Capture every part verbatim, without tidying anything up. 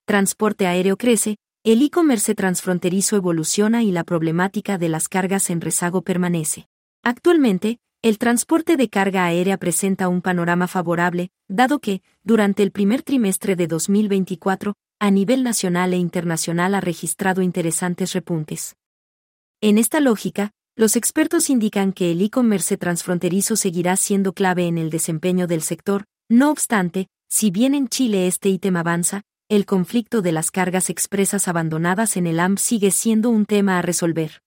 transporte aéreo crece, el e-commerce transfronterizo evoluciona y la problemática de las cargas en rezago permanece. Actualmente, el transporte de carga aérea presenta un panorama favorable, dado que, durante el primer trimestre de dos mil veinticuatro, a nivel nacional e internacional ha registrado interesantes repuntes. En esta lógica, los expertos indican que el e-commerce transfronterizo seguirá siendo clave en el desempeño del sector. No obstante, si bien en Chile este ítem avanza, el conflicto de las cargas expresas abandonadas en el A M P sigue siendo un tema a resolver.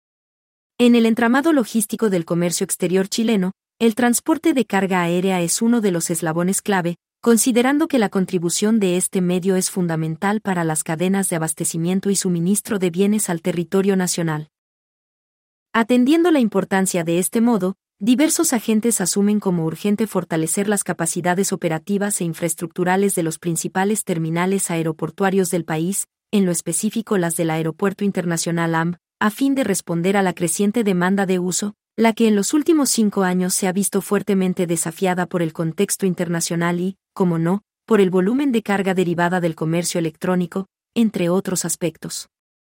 En el entramado logístico del comercio exterior chileno, el transporte de carga aérea es uno de los eslabones clave, considerando que la contribución de este medio es fundamental para las cadenas de abastecimiento y suministro de bienes al territorio nacional. Atendiendo la importancia de este modo, diversos agentes asumen como urgente fortalecer las capacidades operativas e infraestructurales de los principales terminales aeroportuarios del país, en lo específico las del Aeropuerto Internacional A M P, a fin de responder a la creciente demanda de uso, la que en los últimos cinco años se ha visto fuertemente desafiada por el contexto internacional y, como no, por el volumen de carga derivada del comercio electrónico, entre otros aspectos.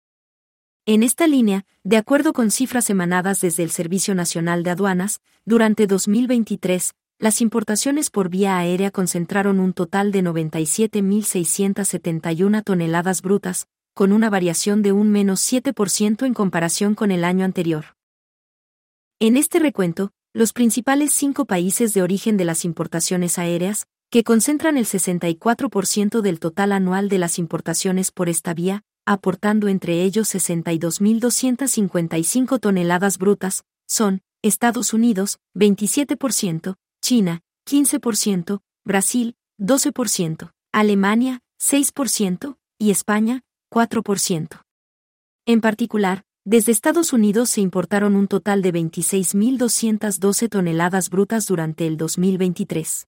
En esta línea, de acuerdo con cifras emanadas desde el Servicio Nacional de Aduanas, durante dos mil veintitrés, las importaciones por vía aérea concentraron un total de noventa y siete mil seiscientas setenta y una toneladas brutas, con una variación de un menos siete por ciento en comparación con el año anterior. En este recuento, los principales cinco países de origen de las importaciones aéreas, que concentran el sesenta y cuatro por ciento del total anual de las importaciones por esta vía, aportando entre ellos sesenta y dos mil doscientas cincuenta y cinco toneladas brutas, son Estados Unidos, veintisiete por ciento, China, quince por ciento, Brasil, doce por ciento, Alemania, seis por ciento, y España, cuatro por ciento. En particular, desde Estados Unidos se importaron un total de veintiséis mil doscientas doce toneladas brutas durante el dos mil veintitrés.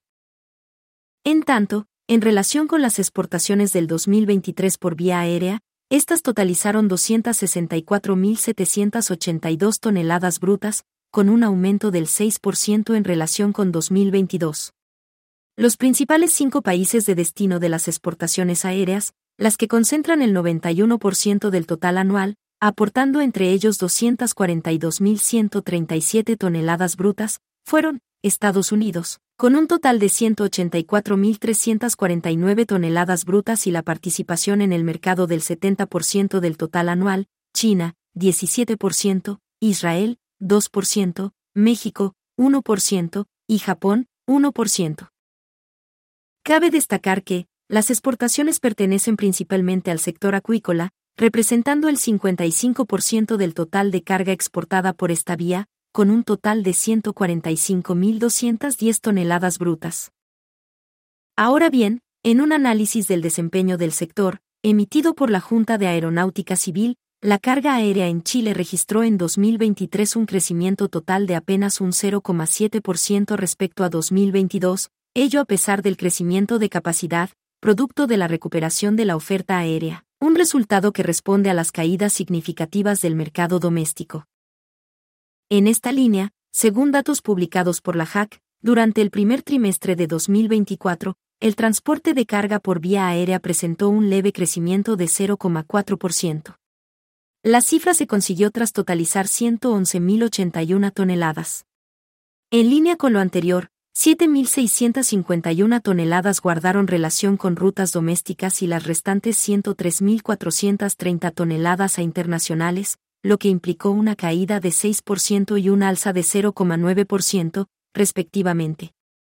En tanto, en relación con las exportaciones del dos mil veintitrés por vía aérea, estas totalizaron doscientas sesenta y cuatro mil setecientas ochenta y dos toneladas brutas, con un aumento del seis por ciento en relación con dos mil veintidós. Los principales cinco países de destino de las exportaciones aéreas, las que concentran el noventa y uno por ciento del total anual, aportando entre ellos doscientas cuarenta y dos mil ciento treinta y siete toneladas brutas, fueron Estados Unidos, con un total de ciento ochenta y cuatro mil trescientas cuarenta y nueve toneladas brutas y la participación en el mercado del setenta por ciento del total anual, China, diecisiete por ciento, Israel, dos por ciento, México, uno por ciento, y Japón, uno por ciento. Cabe destacar que, las exportaciones pertenecen principalmente al sector acuícola, representando el cincuenta y cinco por ciento del total de carga exportada por esta vía, con un total de ciento cuarenta y cinco mil doscientas diez toneladas brutas. Ahora bien, en un análisis del desempeño del sector, emitido por la Junta de Aeronáutica Civil, la carga aérea en Chile registró en dos mil veintitrés un crecimiento total de apenas un cero coma siete por ciento respecto a dos mil veintidós, ello a pesar del crecimiento de capacidad, producto de la recuperación de la oferta aérea, un resultado que responde a las caídas significativas del mercado doméstico. En esta línea, según datos publicados por la J A C, durante el primer trimestre de dos mil veinticuatro, el transporte de carga por vía aérea presentó un leve crecimiento de cero coma cuatro por ciento. La cifra se consiguió tras totalizar ciento once mil ochenta y una toneladas. En línea con lo anterior, siete mil seiscientas cincuenta y una toneladas guardaron relación con rutas domésticas y las restantes ciento tres mil cuatrocientas treinta toneladas a internacionales, lo que implicó una caída de seis por ciento y una alza de cero coma nueve por ciento, respectivamente.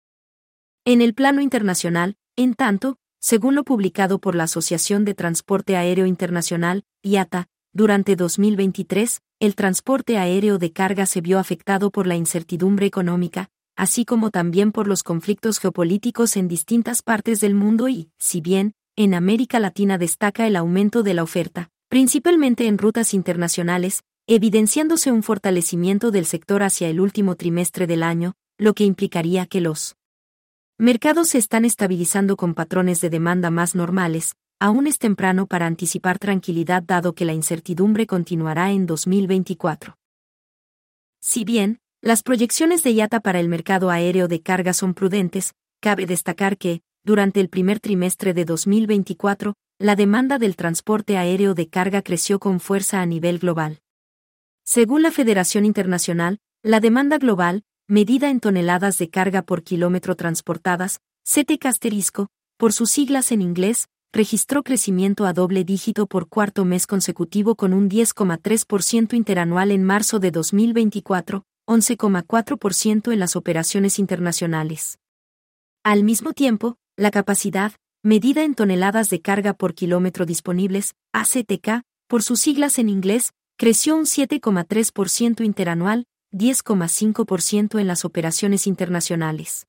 En el plano internacional, en tanto, según lo publicado por la Asociación de Transporte Aéreo Internacional, I A T A, durante dos mil veintitrés, el transporte aéreo de carga se vio afectado por la incertidumbre económica, así como también por los conflictos geopolíticos en distintas partes del mundo y, si bien, en América Latina destaca el aumento de la oferta, principalmente en rutas internacionales, evidenciándose un fortalecimiento del sector hacia el último trimestre del año, lo que implicaría que los mercados se están estabilizando con patrones de demanda más normales. Aún es temprano para anticipar tranquilidad dado que la incertidumbre continuará en dos mil veinticuatro. Si bien, las proyecciones de I A T A para el mercado aéreo de carga son prudentes, cabe destacar que, durante el primer trimestre de dos mil veinticuatro, la demanda del transporte aéreo de carga creció con fuerza a nivel global. Según la Federación Internacional, la demanda global, medida en toneladas de carga por kilómetro transportadas, C T K asterisco, por sus siglas en inglés, registró crecimiento a doble dígito por cuarto mes consecutivo con un diez coma tres por ciento interanual en marzo de dos mil veinticuatro, once coma cuatro por ciento en las operaciones internacionales. Al mismo tiempo, la capacidad, medida en toneladas de carga por kilómetro disponibles, A C T K, por sus siglas en inglés, creció un siete coma tres por ciento interanual, diez coma cinco por ciento en las operaciones internacionales.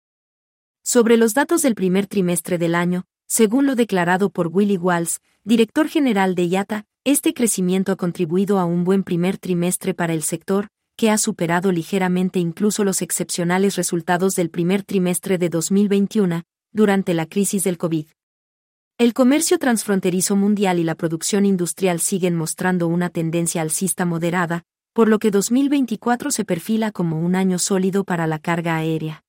Sobre los datos del primer trimestre del año, según lo declarado por Willy Walsh, director general de I A T A, este crecimiento ha contribuido a un buen primer trimestre para el sector, que ha superado ligeramente incluso los excepcionales resultados del primer trimestre de dos mil veintiuno, durante la crisis del COVID. El comercio transfronterizo mundial y la producción industrial siguen mostrando una tendencia alcista moderada, por lo que dos mil veinticuatro se perfila como un año sólido para la carga aérea.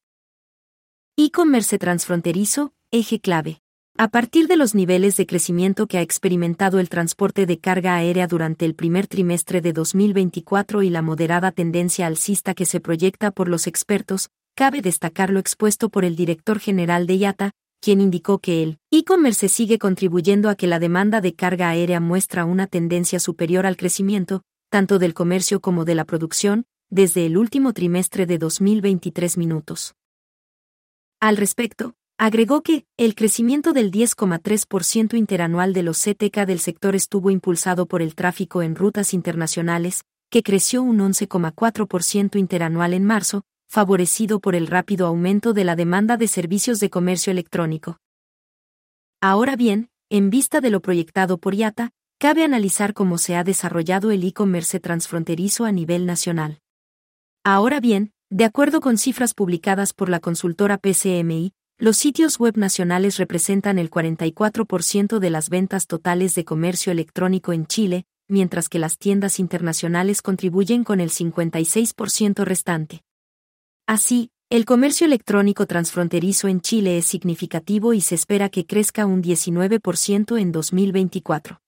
E-commerce transfronterizo, eje clave. A partir de los niveles de crecimiento que ha experimentado el transporte de carga aérea durante el primer trimestre de dos mil veinticuatro y la moderada tendencia alcista que se proyecta por los expertos, cabe destacar lo expuesto por el director general de I A T A, quien indicó que el e-commerce sigue contribuyendo a que la demanda de carga aérea muestra una tendencia superior al crecimiento, tanto del comercio como de la producción, desde el último trimestre de dos mil veintitrés minutos. Al respecto, agregó que el crecimiento del diez coma tres por ciento interanual de los C T K del sector estuvo impulsado por el tráfico en rutas internacionales, que creció un once coma cuatro por ciento interanual en marzo, favorecido por el rápido aumento de la demanda de servicios de comercio electrónico. Ahora bien, en vista de lo proyectado por I A T A, cabe analizar cómo se ha desarrollado el e-commerce transfronterizo a nivel nacional. Ahora bien, de acuerdo con cifras publicadas por la consultora P C M I, los sitios web nacionales representan el cuarenta y cuatro por ciento de las ventas totales de comercio electrónico en Chile, mientras que las tiendas internacionales contribuyen con el cincuenta y seis por ciento restante. Así, el comercio electrónico transfronterizo en Chile es significativo y se espera que crezca un diecinueve por ciento en dos mil veinticuatro.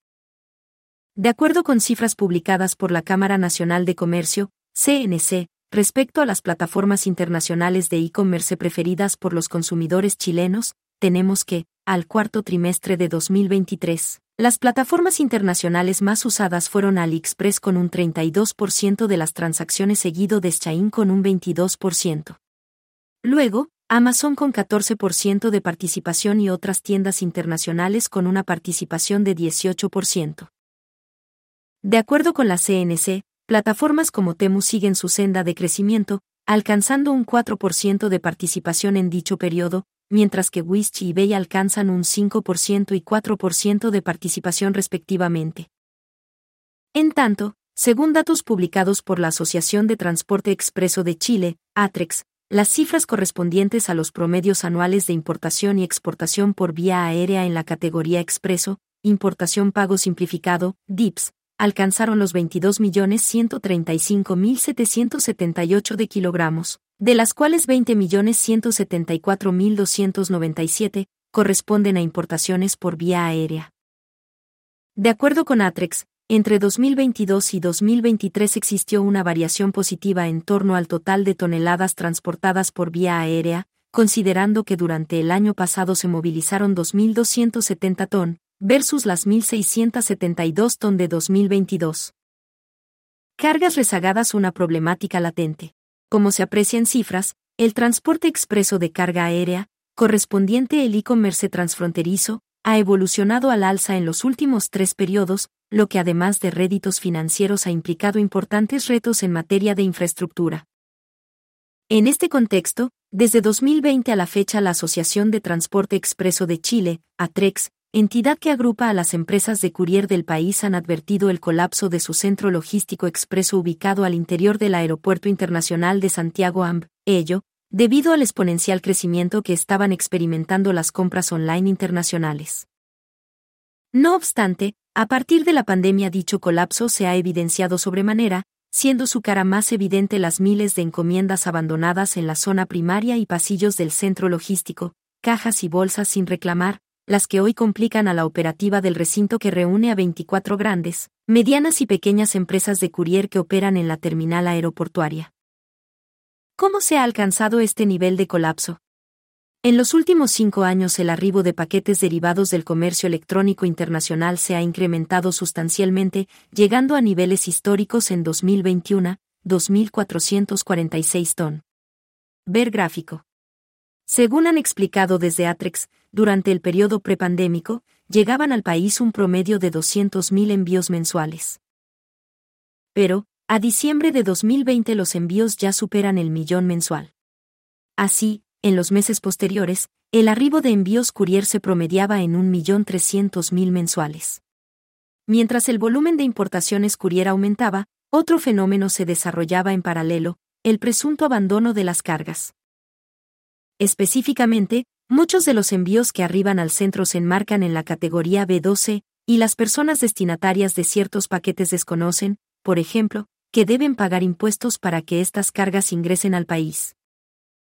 De acuerdo con cifras publicadas por la Cámara Nacional de Comercio, C N C, respecto a las plataformas internacionales de e-commerce preferidas por los consumidores chilenos, tenemos que, al cuarto trimestre de dos mil veintitrés, las plataformas internacionales más usadas fueron AliExpress con un treinta y dos por ciento de las transacciones, seguido de Shein con un veintidós por ciento. Luego, Amazon con catorce por ciento de participación y otras tiendas internacionales con una participación de dieciocho por ciento. De acuerdo con la C N C, plataformas como Temu siguen su senda de crecimiento, alcanzando un cuatro por ciento de participación en dicho periodo, mientras que Wish y eBay alcanzan un cinco por ciento y cuatro por ciento de participación respectivamente. En tanto, según datos publicados por la Asociación de Transporte Expreso de Chile, ATREX, las cifras correspondientes a los promedios anuales de importación y exportación por vía aérea en la categoría expreso, importación pago simplificado, D I P S, alcanzaron los veintidós millones ciento treinta y cinco mil setecientos setenta y ocho de kilogramos, de las cuales veinte millones ciento setenta y cuatro mil doscientos noventa y siete corresponden a importaciones por vía aérea. De acuerdo con ATREX, entre dos mil veintidós y dos mil veintitrés existió una variación positiva en torno al total de toneladas transportadas por vía aérea, considerando que durante el año pasado se movilizaron dos mil doscientos setenta ton, versus las mil seiscientos setenta y dos ton de dos mil veintidós. Cargas rezagadas, una problemática latente. Como se aprecia en cifras, el transporte expreso de carga aérea, correspondiente al e-commerce transfronterizo, ha evolucionado al alza en los últimos tres periodos, lo que además de réditos financieros ha implicado importantes retos en materia de infraestructura. En este contexto, desde dos mil veinte a la fecha, la Asociación de Transporte Expreso de Chile, ATREX, entidad que agrupa a las empresas de courier del país, han advertido el colapso de su centro logístico expreso ubicado al interior del Aeropuerto Internacional de Santiago A M B, ello, debido al exponencial crecimiento que estaban experimentando las compras online internacionales. No obstante, a partir de la pandemia dicho colapso se ha evidenciado sobremanera, siendo su cara más evidente las miles de encomiendas abandonadas en la zona primaria y pasillos del centro logístico, cajas y bolsas sin reclamar, las que hoy complican a la operativa del recinto que reúne a veinticuatro grandes, medianas y pequeñas empresas de courier que operan en la terminal aeroportuaria. ¿Cómo se ha alcanzado este nivel de colapso? En los últimos cinco años el arribo de paquetes derivados del comercio electrónico internacional se ha incrementado sustancialmente, llegando a niveles históricos en dos mil veintiuno, dos mil cuatrocientos cuarenta y seis ton. Ver gráfico. Según han explicado desde Atrex, durante el periodo prepandémico, llegaban al país un promedio de doscientos mil envíos mensuales. Pero, a diciembre de dos mil veinte los envíos ya superan el millón mensual. Así, en los meses posteriores, el arribo de envíos courier se promediaba en un millón trescientos mil mensuales. Mientras el volumen de importaciones courier aumentaba, otro fenómeno se desarrollaba en paralelo, el presunto abandono de las cargas. Específicamente, muchos de los envíos que arriban al centro se enmarcan en la categoría B doce, y las personas destinatarias de ciertos paquetes desconocen, por ejemplo, que deben pagar impuestos para que estas cargas ingresen al país.